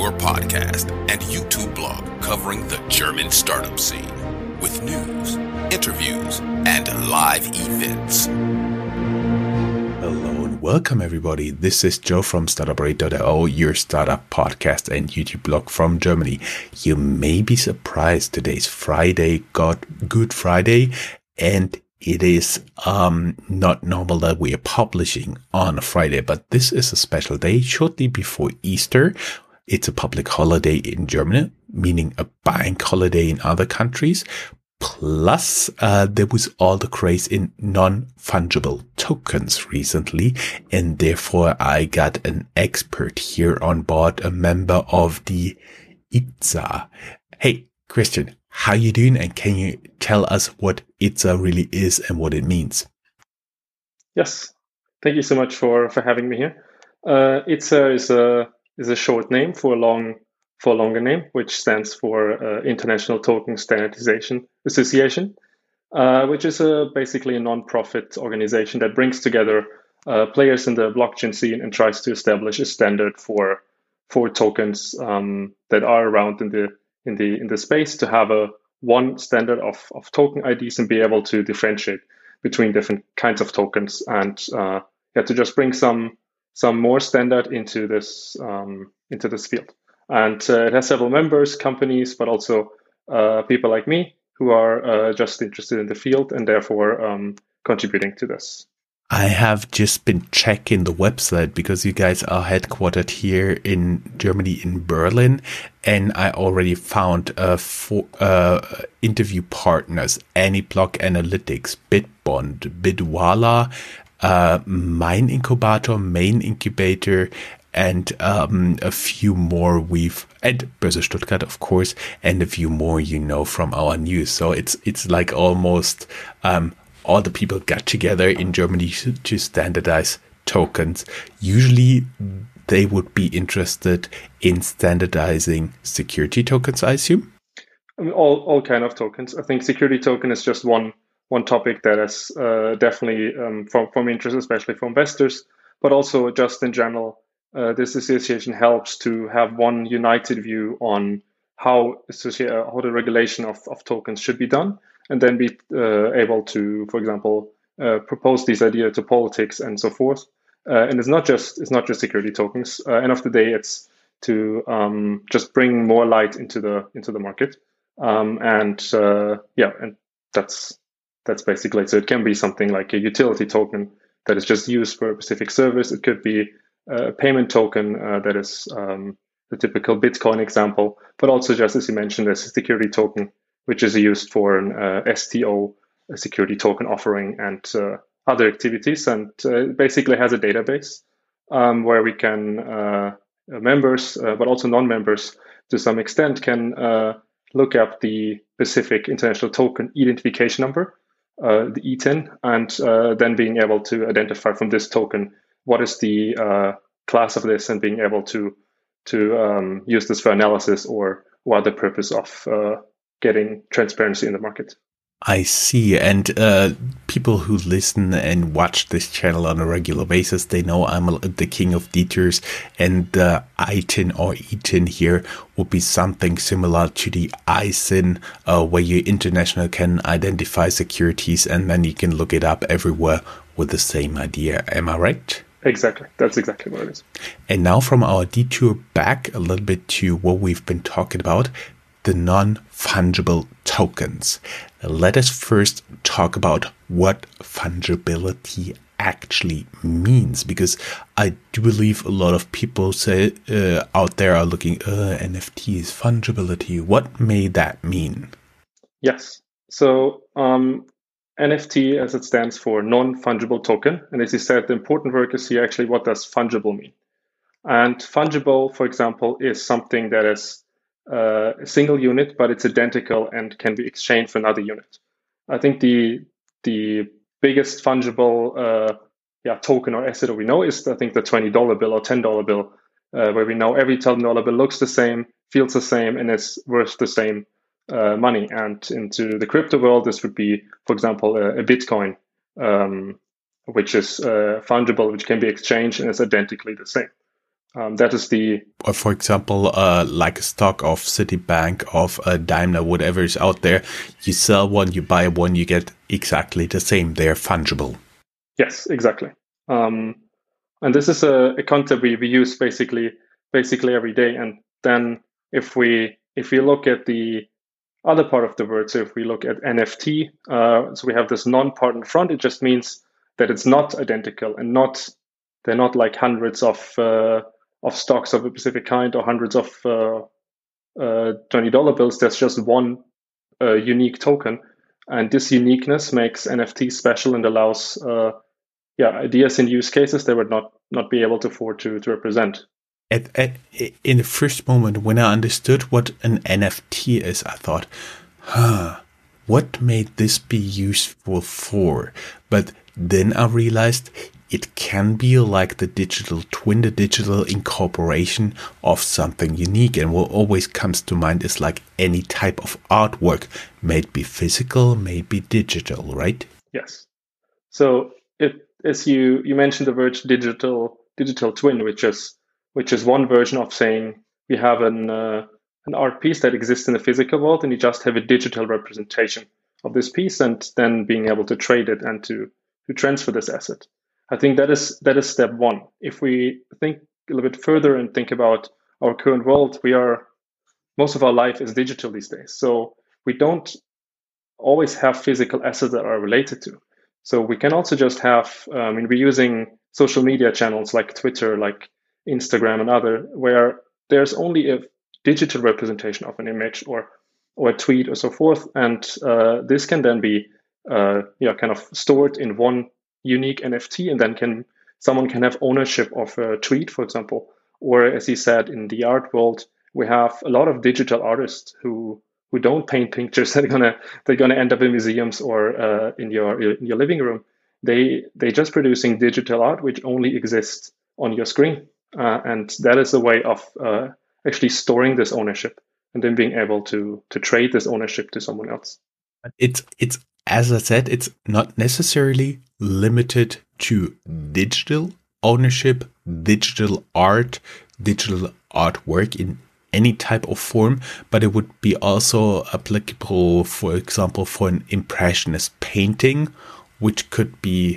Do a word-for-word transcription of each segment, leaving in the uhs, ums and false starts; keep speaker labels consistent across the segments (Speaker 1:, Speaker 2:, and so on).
Speaker 1: your podcast and YouTube blog covering the German startup scene with news, interviews, and live events.
Speaker 2: Hello and welcome everybody. This is Joe from startup rate dot i o, your startup podcast and YouTube blog from Germany. You may be surprised today's Friday, God, Good Friday, and it is um, not normal that we are publishing on a Friday, but this is a special day shortly before Easter. It's a public holiday in Germany, meaning a bank holiday in other countries. Plus, uh, there was all the craze in non-fungible tokens recently, and therefore I got an expert here on board, a member of the I T S A. Hey, Christian, how you doing? And can you tell us what I T S A really is and what it means?
Speaker 3: Yes, thank you so much for, for having me here. Uh, I T S A is a is a short name for a long for a longer name, which stands for uh, International Token Standardization Association, uh, which is a, basically a non-profit organization that brings together uh, players in the blockchain scene and tries to establish a standard for for tokens um, that are around in the in the in the space, to have a one standard of, of token I Ds and be able to differentiate between different kinds of tokens, and uh, yeah, to just bring some some more standard into this um, into this field. And uh, it has several members, companies, but also uh, people like me who are uh, just interested in the field and therefore um, contributing to this.
Speaker 2: I have just been checking the website because you guys are headquartered here in Germany, in Berlin, and I already found uh, four, uh, interview partners: AnyBlock Analytics, Bitbond, Bitwala, uh, Mine Incubator, Main Incubator, and um, a few more we've, and Börse Stuttgart, of course, and a few more you know from our news. So it's it's like almost um, all the people got together in Germany to, to standardize tokens. Usually they would be interested in standardizing security tokens, I assume?
Speaker 3: I mean, all all kind of tokens. I think security token is just one one topic that is uh, definitely um, from, from interest, especially for investors, but also just in general. Uh, this association helps to have one united view on how uh, how the regulation of, of tokens should be done, and then be uh, able to, for example, uh, propose these ideas to politics and so forth. Uh, and it's not just it's not just security tokens. Uh, end of the day, it's to um, just bring more light into the into the market. Um, and uh, yeah, and that's that's basically it. So it can be something like a utility token that is just used for a specific service. It could be a payment token uh, that is um, the typical Bitcoin example, but also, just as you mentioned, there's a security token, which is used for an uh, S T O, a security token offering, and uh, other activities. And uh, it basically has a database um, where we can, uh, members, uh, but also non-members to some extent, can uh, look up the specific international token identification number, uh, the I T I N, and uh, then being able to identify from this token what is the uh, class of this, and being able to to um, use this for analysis or what the purpose of uh, getting transparency in the market.
Speaker 2: I see. And uh, people who listen and watch this channel on a regular basis, they know I'm a, the king of detours, and the I T I N or I T I N here would be something similar to the I S I N, uh, where you international can identify securities and then you can look it up everywhere with the same idea. Am I right?
Speaker 3: Exactly. That's exactly what it is.
Speaker 2: And now from our detour back a little bit to what we've been talking about, the non-fungible tokens. Let us first talk about what fungibility actually means, because I do believe a lot of people say uh, out there are looking, uh, N F Ts, fungibility. What may that mean?
Speaker 3: Yes. So um, N F T, as it stands for non-fungible token. And as you said, the important work is here actually, what does fungible mean? And fungible, for example, is something that is uh, a single unit, but it's identical and can be exchanged for another unit. I think the the biggest fungible uh, yeah, token or asset that we know is, I think, the twenty dollar bill or ten dollar bill, uh, where we know every ten dollar bill looks the same, feels the same, and is worth the same uh, money. And into the crypto world, this would be, for example, a, a Bitcoin, um, which is uh, fungible, which can be exchanged and is identically the same. Um, that is the...
Speaker 2: Or for example, uh, like a stock of Citibank, of uh, Daimler, whatever is out there, you sell one, you buy one, you get exactly the same. They're fungible.
Speaker 3: Yes, exactly. Um, and this is a, a concept we, we use basically basically every day. And then if we if we look at the other part of the word, so if we look at N F T, uh, so we have this non-part in front, it just means that it's not identical and not they're not like hundreds of uh, of stocks of a specific kind or hundreds of uh, uh, twenty dollar bills. There's just one uh, unique token. And this uniqueness makes N F T special and allows uh, yeah, ideas and use cases they would not, not be able to afford to, to represent.
Speaker 2: At, at, in the first moment, when I understood what an N F T is, I thought, huh, what made this be useful for? But then I realized it can be like the digital twin, the digital incorporation of something unique. And what always comes to mind is like any type of artwork, may it be physical, may it be digital, right?
Speaker 3: Yes. So it, as you, you mentioned the word digital digital twin, which is which is one version of saying we have an uh, an art piece that exists in the physical world, and you just have a digital representation of this piece, and then being able to trade it and to to transfer this asset. I think that is that is step one. If we think a little bit further and think about our current world, we are most of our life is digital these days. So we don't always have physical assets that are related to. So we can also just have, I mean, we're using social media channels like Twitter, like Instagram and other, where there's only a digital representation of an image or or a tweet or so forth. And uh, this can then be uh, yeah, kind of stored in one unique N F T, and then can someone can have ownership of a tweet, for example. Or as he said, in the art world, we have a lot of digital artists who who don't paint pictures that are gonna they're gonna end up in museums or uh, in your in your living room. They they're just producing digital art which only exists on your screen, uh, and that is a way of uh, actually storing this ownership and then being able to to trade this ownership to someone else.
Speaker 2: It's it's as I said, it's not necessarily limited to digital ownership, digital art, digital artwork in any type of form, but it would be also applicable, for example, for an impressionist painting, which could be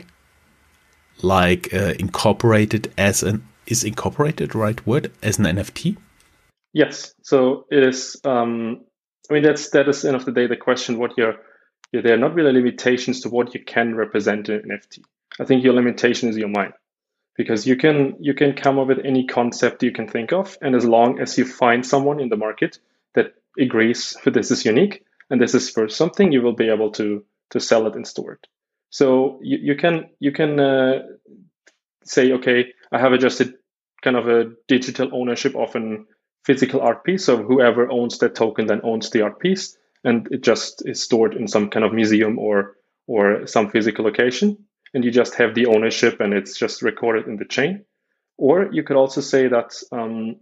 Speaker 2: like uh, incorporated as an, is incorporated the right word, as an N F T?
Speaker 3: Yes. So it is, um, I mean, that's, that is, end of the day, the question, what you're, you're there are not really limitations to what you can represent in an N F T. I think your limitation is your mind. Because you can you can come up with any concept you can think of, and as long as you find someone in the market that agrees that this is unique and this is for something, you will be able to to sell it and store it. So you, you can you can uh, say, okay, I have a just a kind of a digital ownership of a physical art piece. So whoever owns that token then owns the art piece, and it just is stored in some kind of museum or or some physical location. And you just have the ownership and it's just recorded in the chain. Or you could also say that um,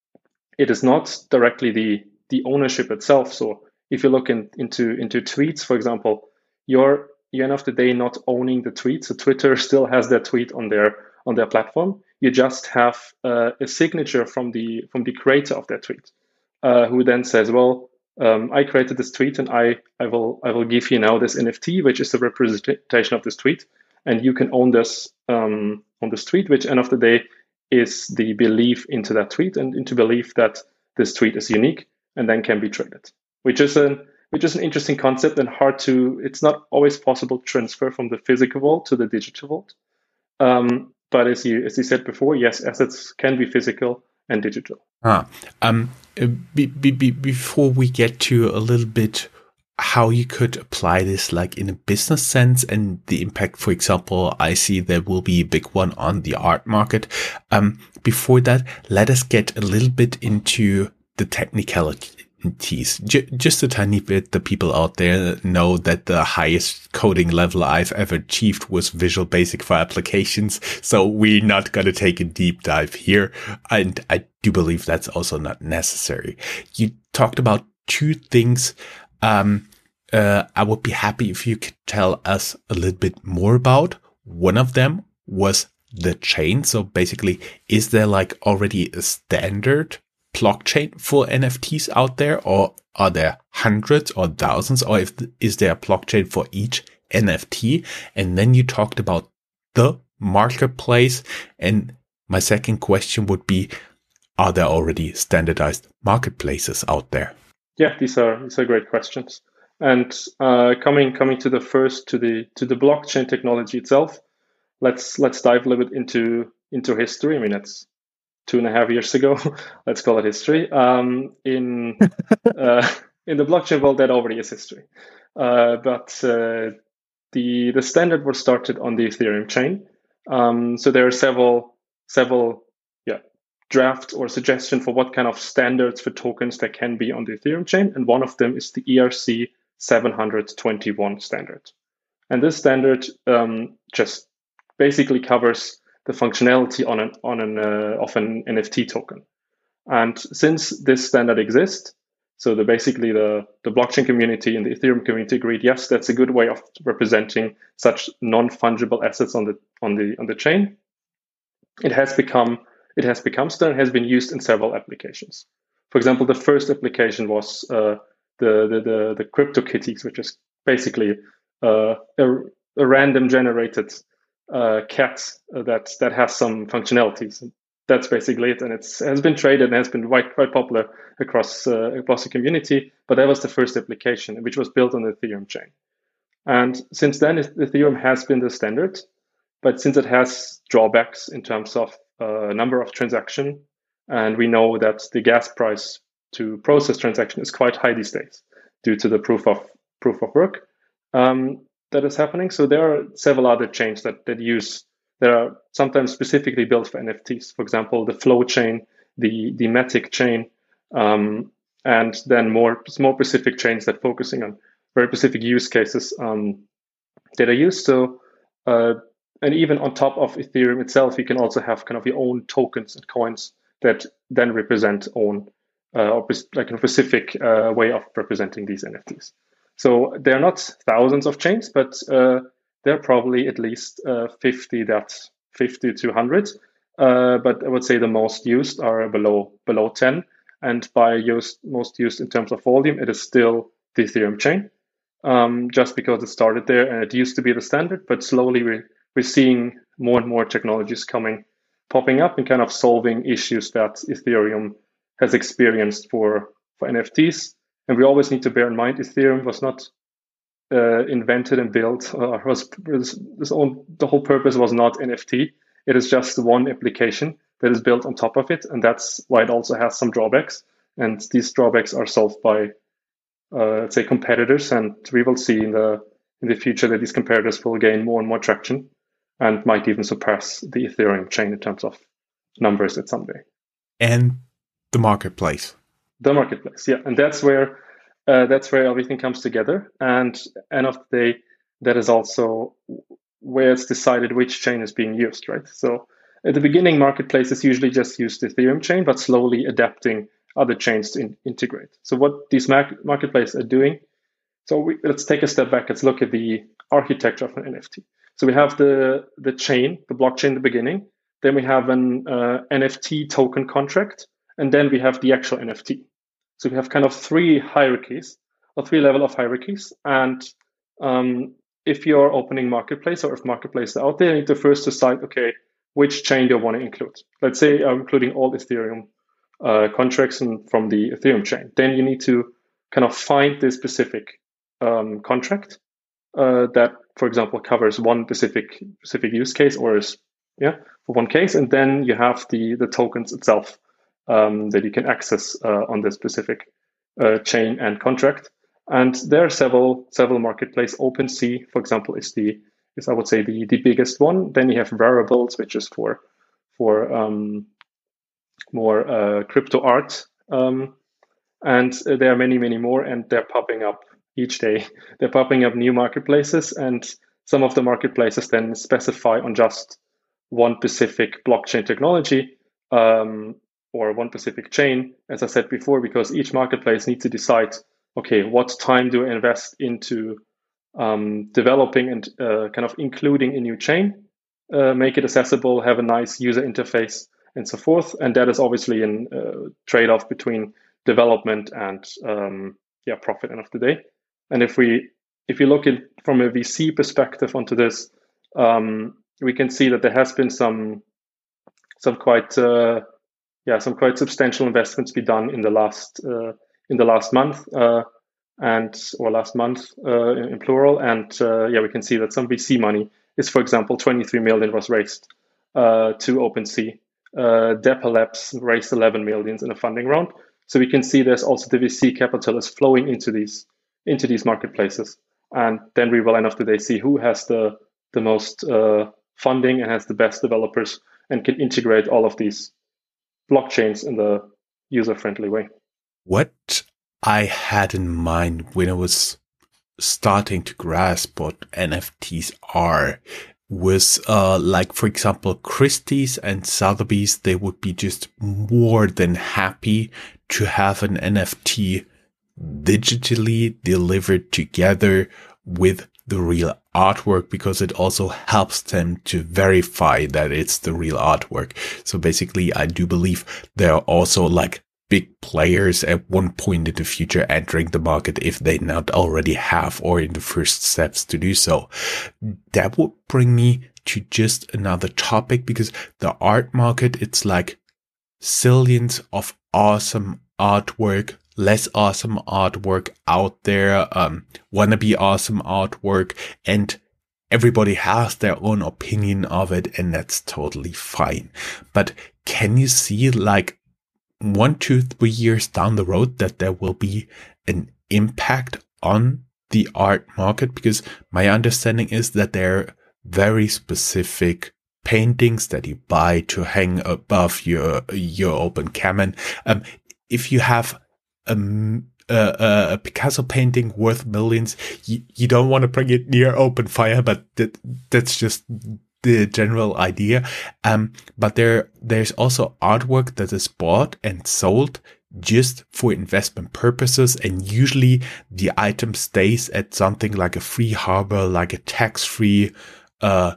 Speaker 3: it is not directly the, the ownership itself. So if you look in, into, into tweets, for example, you're, you end of the day not owning the tweet. So Twitter still has that tweet on their on their platform. You just have uh, a signature from the from the creator of that tweet, uh, who then says, well, um, I created this tweet and I, I will I will give you now this N F T, which is the representation of this tweet. And you can own this um, on this tweet, which end of the day is the belief into that tweet and into belief that this tweet is unique and then can be traded, which is an which is an interesting concept and hard to. It's not always possible to transfer from the physical world to the digital world. Um, but as you as you said before, yes, assets can be physical and digital.
Speaker 2: Ah, um, be, be, be, before we get to a little bit how you could apply this like in a business sense and the impact, for example, I see there will be a big one on the art market. Um, before that, let us get a little bit into the technicalities. J- just a tiny bit. The people out there know that the highest coding level I've ever achieved was Visual Basic for applications. So we're not going to take a deep dive here. And I do believe that's also not necessary. You talked about two things. Um, uh, I would be happy if you could tell us a little bit more about. One of them was the chain? So basically, is there like already a standard blockchain for N F Ts out there, or are there hundreds or thousands, or if is there a blockchain for each N F T? And then you talked about the marketplace, and my second question would be, are there already standardized marketplaces out there?
Speaker 3: Yeah, these are these are great questions. And uh, coming coming to the first to the to the blockchain technology itself, let's let's dive a little bit into into history. I mean, it's two and a half years ago. Let's call it history. Um, in uh, in the blockchain world, that already is history. Uh, but uh, the the standard was started on the Ethereum chain. Um, so there are several several yeah drafts or suggestions for what kind of standards for tokens there can be on the Ethereum chain, and one of them is the E R C seven twenty-one standard. And this standard um, just basically covers the functionality on an on an uh, of an N F T token. And since this standard exists, so the basically the the blockchain community and the Ethereum community agreed, yes, that's a good way of representing such non-fungible assets on the on the on the chain. It has become it has become standard, has been used in several applications. For example, the first application was uh, the, the the the CryptoKitties, which is basically uh, a, a random generated uh, cat that that has some functionalities. That's basically it, and it's has been traded and has been quite quite popular across uh, across the community. But that was the first application, which was built on the Ethereum chain. And since then, Ethereum has been the standard. But since it has drawbacks in terms of uh, number of transaction, and we know that the gas price to process transaction is quite high these days due to the proof of proof of work um, that is happening. So there are several other chains that that use that are sometimes specifically built for N F Ts. For example, the Flow chain, the the Matic chain, um, and then more more specific chains that focusing on very specific use cases um, that are used. So. Uh, And even on top of Ethereum itself, you can also have kind of your own tokens and coins that then represent own uh, or like a specific uh, way of representing these N F Ts. So they're not thousands of chains, but uh, they're probably at least uh, fifty that fifty to one hundred. Uh, but I would say the most used are below below ten. And by used, most used in terms of volume, it is still the Ethereum chain, um, just because it started there and it used to be the standard, but slowly we we're seeing more and more technologies coming, popping up and kind of solving issues that Ethereum has experienced for, for N F Ts. And we always need to bear in mind, Ethereum was not uh, invented and built, or was, was, was own, the whole purpose was not N F T. It is just one application that is built on top of it. And that's why it also has some drawbacks. And these drawbacks are solved by, uh, let's say, competitors. And we will see in the, in the future that these competitors will gain more and more traction, and might even surpass the Ethereum chain in terms of numbers at some day.
Speaker 2: And the marketplace.
Speaker 3: The marketplace, yeah, and that's where uh, that's where everything comes together. And end of the day, that is also where it's decided which chain is being used, right? So at the beginning, marketplaces usually just use the Ethereum chain, but slowly adapting other chains to in- integrate. So what these mar- marketplaces are doing. So we, let's take a step back. Let's look at the architecture of an N F T. So we have the, the chain, the blockchain in the beginning. Then we have an uh, N F T token contract. And then we have the actual N F T. So we have kind of three hierarchies, or three level of hierarchies. And um, if you're opening marketplace, or if marketplace are out there, you need to first decide, okay, which chain do you want to include? Let's say I'm including all Ethereum uh, contracts and from the Ethereum chain. Then you need to kind of find this specific um, contract uh, that, for example, covers one specific specific use case, or is yeah for one case, and then you have the the tokens itself um, that you can access uh, on this specific uh, chain and contract. And there are several several marketplace. OpenSea, for example, is the is I would say the the biggest one. Then you have Variables, which is for for um, more uh, crypto art, um, and there are many many more, and they're popping up each day. They're popping up new marketplaces, and some of the marketplaces then specify on just one specific blockchain technology um, or one specific chain, as I said before, because each marketplace needs to decide, okay, what time do I invest into um, developing and uh, kind of including a new chain, uh, make it accessible, have a nice user interface, and so forth. And that is obviously a uh, trade-off between development and um, yeah, profit end of the day. And if we if you look at from a V C perspective onto this, um, we can see that there has been some some quite uh, yeah some quite substantial investments be done in the last uh, in the last month uh, and or last month uh, in, in plural. And uh, yeah, we can see that some V C money is, for example, twenty-three million was raised uh, to OpenSea. Uh, Dapper Labs raised eleven millions in a funding round. So we can see there's also the V C capital is flowing into these into these marketplaces, and then we will end of the day see who has the the most uh, funding and has the best developers and can integrate all of these blockchains in the user-friendly way.
Speaker 2: What I had in mind when I was starting to grasp what N F Ts are was uh, like, for example, Christie's and Sotheby's, they would be just more than happy to have an N F T digitally delivered together with the real artwork, because it also helps them to verify that it's the real artwork. So basically, I do believe there are also like big players at one point in the future entering the market if they not already have or in the first steps to do so. That would bring me to just another topic, because the art market, it's like zillions of awesome artwork, less awesome artwork out there, um, wannabe awesome artwork, and everybody has their own opinion of it, and that's totally fine. But can you see like one, two, three years down the road that there will be an impact on the art market? Because my understanding is that there are very specific paintings that you buy to hang above your your open cabin. Um, if you have a, a, a Picasso painting worth millions, you, you don't want to bring it near open fire, but that, that's just the general idea. Um, but there, there's also artwork that is bought and sold just for investment purposes. And usually the item stays at something like a free harbor, like a tax-free, uh,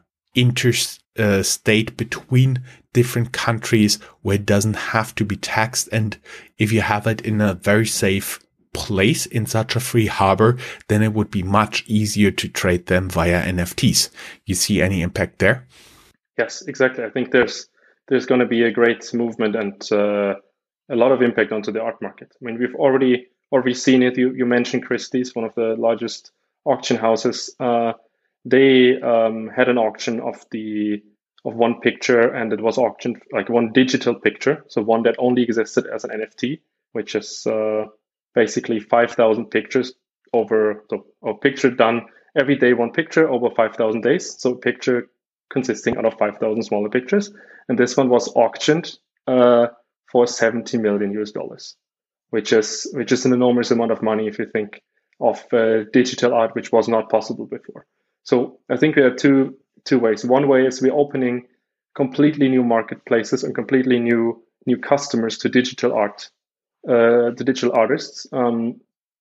Speaker 2: interstate uh, between different countries where it doesn't have to be taxed. And if you have it in a very safe place in such a free harbor, then it would be much easier to trade them via N F Ts. You see any impact there?
Speaker 3: Yes, exactly. I think there's there's going to be a great movement and uh, a lot of impact onto the art market. I mean, we've already already seen it. You you mentioned Christie's, one of the largest auction houses. Uh, they um, had an auction of the of one picture, and it was auctioned like one digital picture, so one that only existed as an N F T, which is uh, basically five thousand pictures over the a picture done every day, one picture over five thousand days. So a picture consisting out of five thousand smaller pictures. And this one was auctioned uh, for seventy million U S dollars, which is which is an enormous amount of money if you think of uh, digital art, which was not possible before. So I think there are two two ways. One way is we're opening completely new marketplaces and completely new new customers to digital art, uh, to digital artists. Um,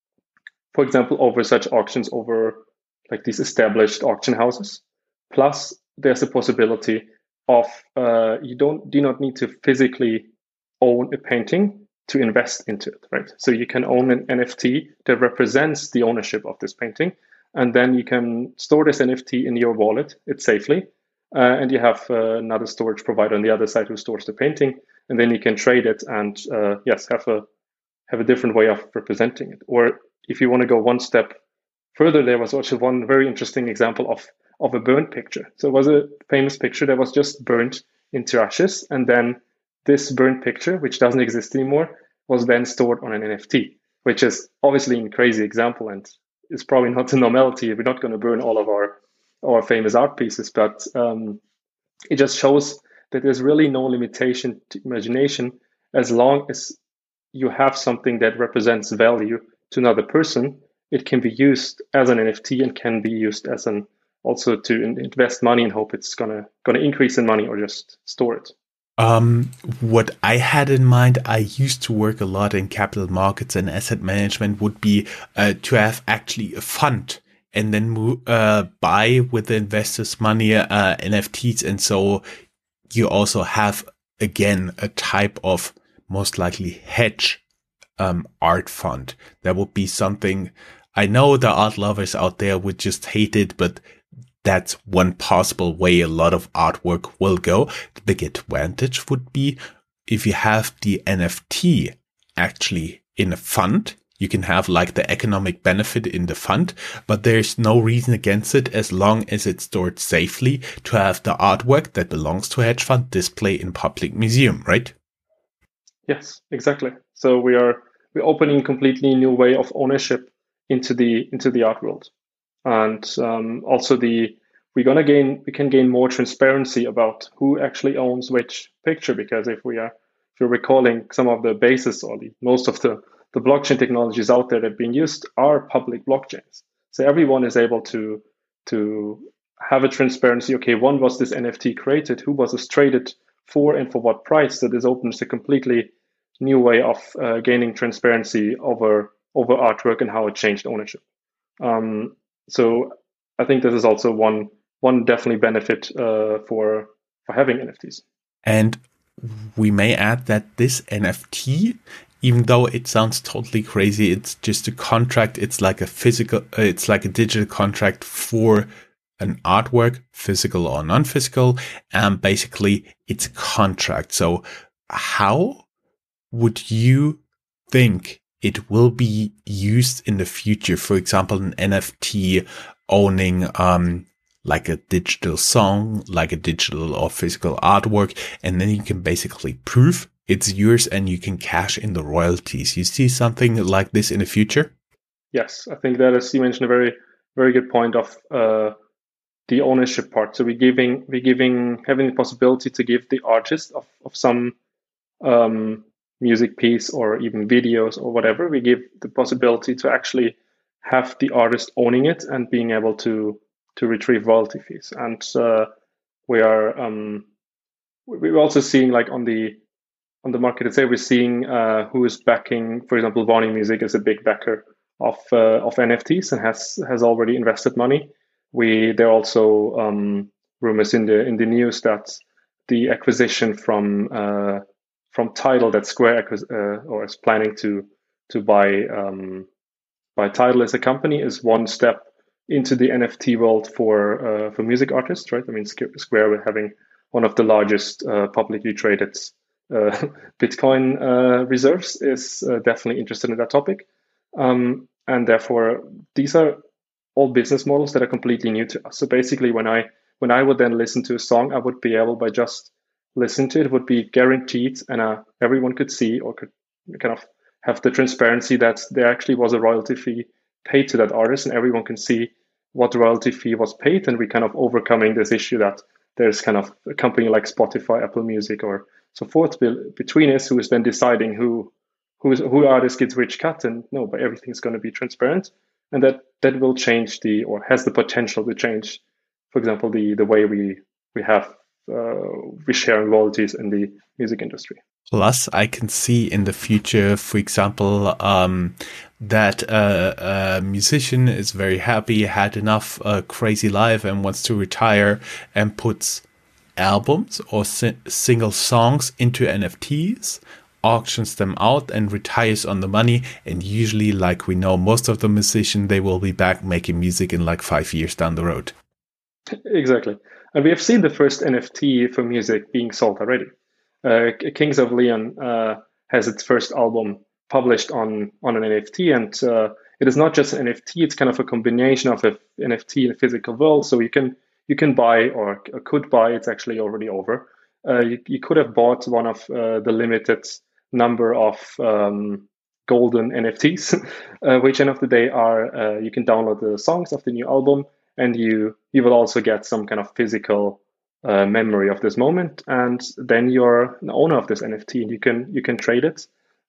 Speaker 3: for example, over such auctions, over like these established auction houses. Plus, there's a possibility of uh, you don't do not need to physically own a painting to invest into it, right? So you can own an N F T that represents the ownership of this painting, and then you can store this N F T in your wallet, it's safely, uh, and you have uh, another storage provider on the other side who stores the painting, and then you can trade it and uh, yes, have a have a different way of representing it. Or if you want to go one step further, there was also one very interesting example of of a burnt picture. So it was a famous picture that was just burnt into ashes, and then this burnt picture, which doesn't exist anymore, was then stored on an N F T, which is obviously a crazy example, and it's probably not the normality. We're not going to burn all of our our famous art pieces, but um, it just shows that there's really no limitation to imagination as long as you have something that represents value to another person. It can be used as an N F T and can be used as an also to invest money and hope it's gonna gonna increase in money or just store it.
Speaker 2: Um, what I had in mind, I used to work a lot in capital markets and asset management, would be uh, to have actually a fund and then mo- uh, buy with the investors' money uh, N F Ts. And so you also have, again, a type of most likely hedge um, art fund. That would be something, I know the art lovers out there would just hate it, but that's one possible way a lot of artwork will go. The big advantage would be if you have the N F T actually in a fund, you can have like the economic benefit in the fund, but there's no reason against it as long as it's stored safely to have the artwork that belongs to a hedge fund display in public museum, right?
Speaker 3: Yes, exactly. So we are we're opening a completely new way of ownership into the into the art world, and um, also the we're gonna gain we can gain more transparency about who actually owns which picture, because if we are if you're recalling some of the basis or the most of the the blockchain technologies out there that are being used are public blockchains. So everyone is able to to have a transparency. Okay, when was this N F T created? Who was this traded for, and for what price? So this opens a completely new way of uh, gaining transparency over over artwork and how it changed ownership. Um, so I think this is also one one definitely benefit uh, for for having N F Ts.
Speaker 2: And we may add that this N F T, even though it sounds totally crazy, it's just a contract. It's like a physical, uh, it's like a digital contract for an artwork, physical or non-physical. And basically it's a contract. So how would you think it will be used in the future? For example, an N F T owning, um, like a digital song, like a digital or physical artwork, and then you can basically prove it's yours and you can cash in the royalties. You see something like this in the future?
Speaker 3: Yes, I think that, as you mentioned, a very, very good point of uh, the ownership part. So we're giving, we're giving, having the possibility to give the artist of, of some um, music piece or even videos or whatever, we give the possibility to actually have the artist owning it and being able to to retrieve royalty fees. And uh, we are um, we're also seeing, like, on the on the market itself, we're seeing uh, who is backing. For example, Warner Music is a big backer of uh, of N F Ts and has has already invested money. We there are also um, rumors in the in the news that the acquisition from uh, from Tidal, that Square uh, or is planning to to buy um, buy Tidal as a company, is one step into the N F T world for uh, for music artists, right? I mean, Square having one of the largest uh, publicly traded uh, Bitcoin uh, reserves is uh, definitely interested in that topic, um, and therefore these are all business models that are completely new to us. So basically, when I when I would then listen to a song, I would be able, by just listen to it, it would be guaranteed, and uh, everyone could see or could kind of have the transparency that there actually was a royalty fee paid to that artist, and everyone can see what the royalty fee was paid. And we kind of overcoming this issue that there's kind of a company like Spotify, Apple Music, or so forth between us, who is then deciding who who, is, who artist gets which cut. And no, but everything's going to be transparent, and that that will change the, or has the potential to change, for example, the the way we we have uh, we share royalties in the music industry.
Speaker 2: Plus, I can see in the future, for example, um, that uh, a musician is very happy, had enough uh, crazy life and wants to retire, and puts albums or si- single songs into N F Ts, auctions them out and retires on the money. And usually, like we know, most of the musicians, they will be back making music in like five years down the road.
Speaker 3: Exactly. And we have seen the first N F T for music being sold already. Uh, Kings of Leon uh, has its first album published on, on an N F T, and uh, it is not just an N F T; it's kind of a combination of an N F T and a physical world. So you can you can buy, or, or could buy. It's actually already over. Uh, you, you could have bought one of uh, the limited number of um, golden N F Ts, uh, which end of the day are uh, you can download the songs of the new album, and you you will also get some kind of physical Uh, memory of this moment, and then you're an owner of this N F T, and you can you can trade it,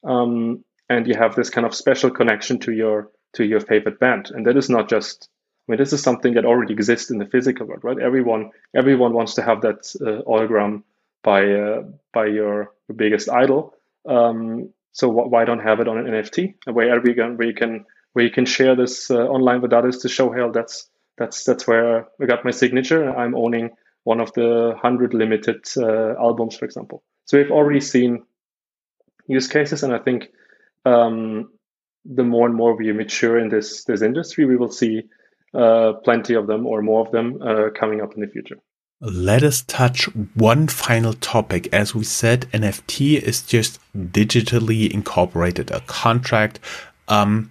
Speaker 3: um, and you have this kind of special connection to your to your favorite band. And that is not just, I mean, this is something that already exists in the physical world, right? Everyone everyone wants to have that uh, hologram by uh, by your biggest idol. Um, so wh- why don't have it on an N F T where everyone where you can where you can share this uh, online with others to show, hey, that's that's that's where I got my signature. I'm owning one of the hundred limited uh, albums, for example. So we've already seen use cases, and I think um, the more and more we mature in this this industry, we will see uh, plenty of them or more of them uh, coming up in the future.
Speaker 2: Let us touch one final topic. As we said, N F T is just digitally incorporated, a contract. Um,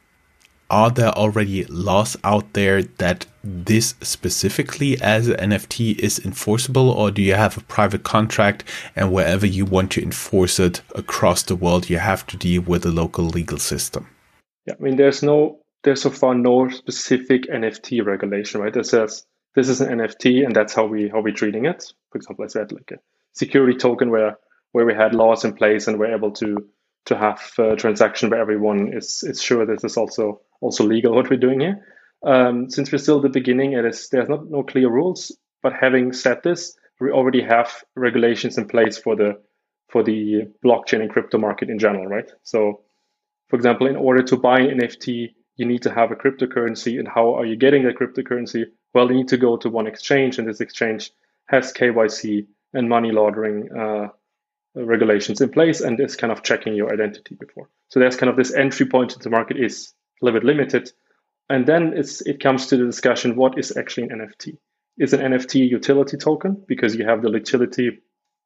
Speaker 2: are there already laws out there that this specifically as an N F T is enforceable, or do you have a private contract and wherever you want to enforce it across the world, you have to deal with the local legal system?
Speaker 3: Yeah, I mean, there's no, there's so far no specific N F T regulation, right? That says this is an N F T and that's how we how we're treating it. For example, I said like a security token where where we had laws in place and we're able to to have a transaction where everyone is is sure this is also also legal what we're doing here. Um, since we're still at the beginning, it is there's not no clear rules. But having said this, we already have regulations in place for the for the blockchain and crypto market in general, right? So, for example, in order to buy an N F T, you need to have a cryptocurrency. And how are you getting a cryptocurrency? Well, you need to go to one exchange, and this exchange has K Y C and money laundering uh, regulations in place, and is kind of checking your identity before. So there's kind of this entry point to the market is a little bit limited. And then it's it comes to the discussion, what is actually an N F T? Is an N F T a utility token? Because you have the utility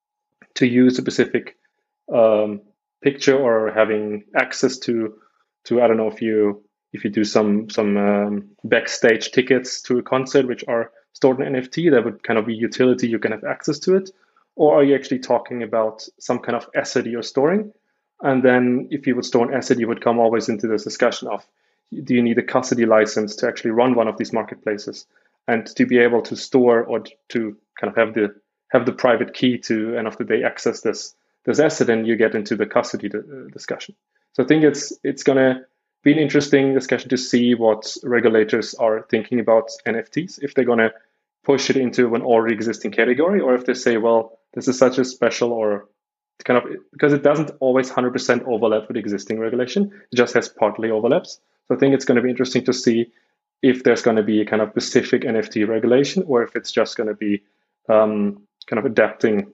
Speaker 3: to use a specific um, picture or having access to, to I don't know if you if you do some some um, backstage tickets to a concert, which are stored in N F T, that would kind of be utility, you can have access to it. Or are you actually talking about some kind of asset you're storing? And then if you would store an asset, you would come always into this discussion of, do you need a custody license to actually run one of these marketplaces? And to be able to store or to kind of have the have the private key to end of the day access this this asset, and you get into the custody d- discussion. So I think it's it's going to be an interesting discussion to see what regulators are thinking about N F Ts, if they're going to push it into an already existing category, or if they say, well, this is such a special or kind of, because it doesn't always one hundred percent overlap with existing regulation, it just has partly overlaps. So I think it's going to be interesting to see if there's going to be a kind of specific N F T regulation, or if it's just going to be um, kind of adapting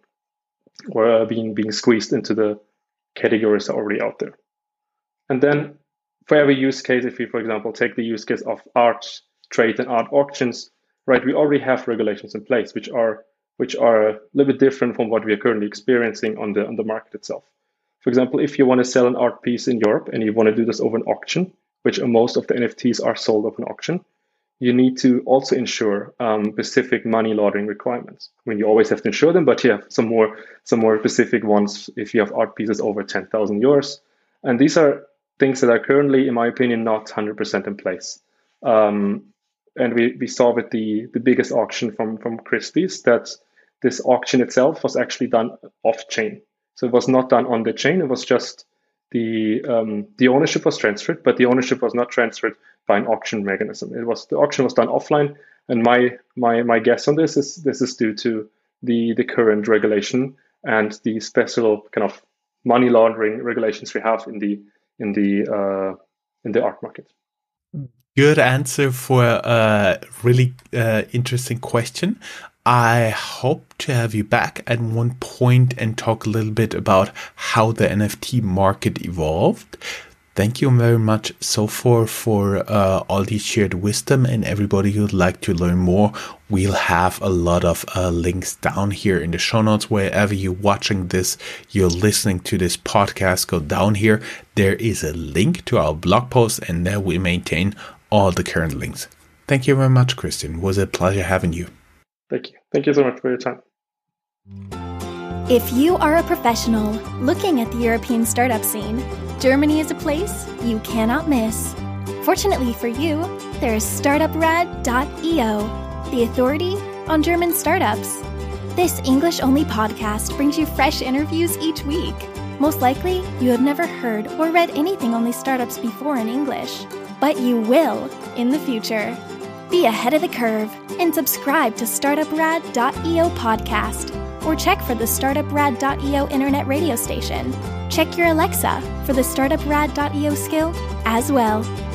Speaker 3: or uh, being being squeezed into the categories that are already out there. And then for every use case, if you, for example, take the use case of art trade and art auctions, right, we already have regulations in place, which are which are a little bit different from what we are currently experiencing on the on the market itself. For example, if you want to sell an art piece in Europe and you want to do this over an auction, which most of the N F Ts are sold over an auction, you need to also ensure um, specific money laundering requirements. I mean, you always have to ensure them, but you have some more some more specific ones if you have art pieces over ten thousand euros. And these are things that are currently, in my opinion, not one hundred percent in place. Um, and we, we saw with the, the biggest auction from, from Christie's that this auction itself was actually done off-chain. So it was not done on the chain. It was just the um, the ownership was transferred, but the ownership was not transferred by an auction mechanism. It was the auction was done offline. And my my my guess on this is this is due to the the current regulation and the special kind of money laundering regulations we have in the in the uh, in the art market.
Speaker 2: Good answer for a really uh, interesting question. I hope to have you back at one point and talk a little bit about how the N F T market evolved. Thank you very much so far for uh, all the shared wisdom, and everybody who'd like to learn more, we'll have a lot of uh, links down here in the show notes. Wherever you're watching this, you're listening to this podcast, go down here. There is a link to our blog post, and there we maintain all the current links. Thank you very much, Christian. It was a pleasure having you.
Speaker 3: Thank you. Thank you so much for your time.
Speaker 4: If you are a professional looking at the European startup scene, Germany is a place you cannot miss. Fortunately for you, there is startup rad dot e o, the authority on German startups. This English-only podcast brings you fresh interviews each week. Most likely, you have never heard or read anything on these startups before in English, but you will in the future. Be ahead of the curve and subscribe to startup rad dot e o podcast, or check for the startup rad dot e o internet radio station. Check your Alexa for the startup rad dot e o skill as well.